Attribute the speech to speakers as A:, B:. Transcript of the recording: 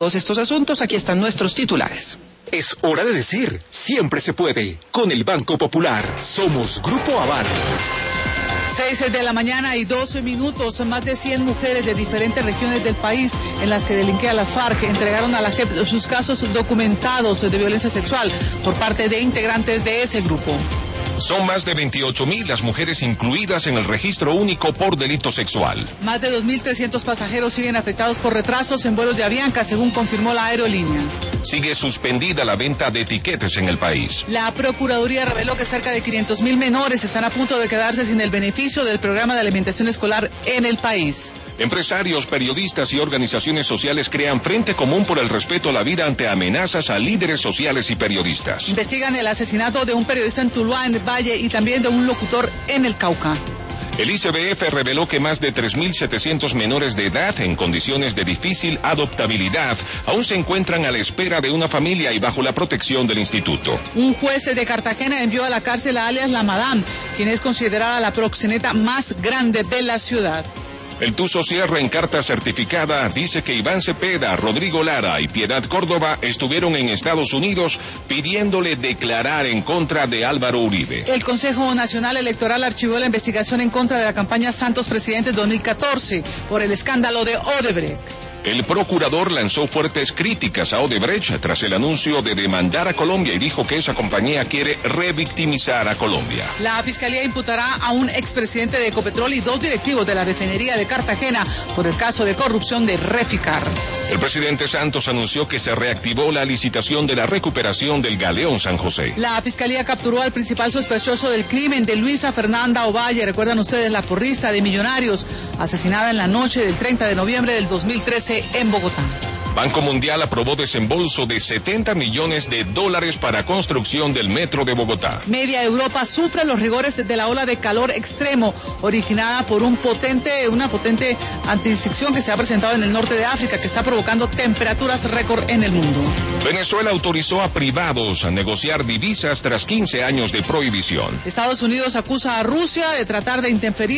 A: Todos estos asuntos, aquí están nuestros titulares.
B: Es hora de decir, siempre se puede. Con el Banco Popular, somos Grupo Aval.
C: 6:12 a.m. Más de 100 mujeres de diferentes regiones del país en las que delinquían las FARC entregaron a la JEP sus casos documentados de violencia sexual por parte de integrantes de ese grupo.
D: Son más de 28.000 las mujeres incluidas en el registro único por delito sexual.
C: Más de 2.300 pasajeros siguen afectados por retrasos en vuelos de Avianca, según confirmó la aerolínea.
D: Sigue suspendida la venta de etiquetes en el país.
C: La Procuraduría reveló que cerca de 500.000 menores están a punto de quedarse sin el beneficio del programa de alimentación escolar en el país.
D: Empresarios, periodistas y organizaciones sociales crean frente común por el respeto a la vida ante amenazas a líderes sociales y periodistas.
C: Investigan el asesinato de un periodista en Tuluá, en el Valle, y también de un locutor en el Cauca.
D: El ICBF reveló que más de 3.700 menores de edad en condiciones de difícil adoptabilidad aún se encuentran a la espera de una familia y bajo la protección del instituto.
C: Un juez de Cartagena envió a la cárcel a alias La Madame, quien es considerada la proxeneta más grande de la ciudad.
D: El Tuzo Sierra, en carta certificada, dice que Iván Cepeda, Rodrigo Lara y Piedad Córdoba estuvieron en Estados Unidos pidiéndole declarar en contra de Álvaro Uribe.
C: El Consejo Nacional Electoral archivó la investigación en contra de la campaña Santos Presidente 2014 por el escándalo de Odebrecht.
D: El procurador lanzó fuertes críticas a Odebrecht tras el anuncio de demandar a Colombia y dijo que esa compañía quiere revictimizar a Colombia.
C: La Fiscalía imputará a un expresidente de Ecopetrol y 2 directivos de la refinería de Cartagena por el caso de corrupción de Reficar.
D: El presidente Santos anunció que se reactivó la licitación de la recuperación del Galeón San José.
C: La Fiscalía capturó al principal sospechoso del crimen de Luisa Fernanda Ovalle, recuerdan ustedes, la porrista de Millonarios, asesinada en la noche del 30 de noviembre del 2013 en Bogotá.
D: Banco Mundial aprobó desembolso de $70 millones para construcción del metro de Bogotá.
C: Media Europa sufre los rigores de la ola de calor extremo originada por una potente anticiclón que se ha presentado en el norte de África, que está provocando temperaturas récord en el mundo.
D: Venezuela autorizó a privados a negociar divisas tras 15 años de prohibición.
C: Estados Unidos acusa a Rusia de tratar de interferir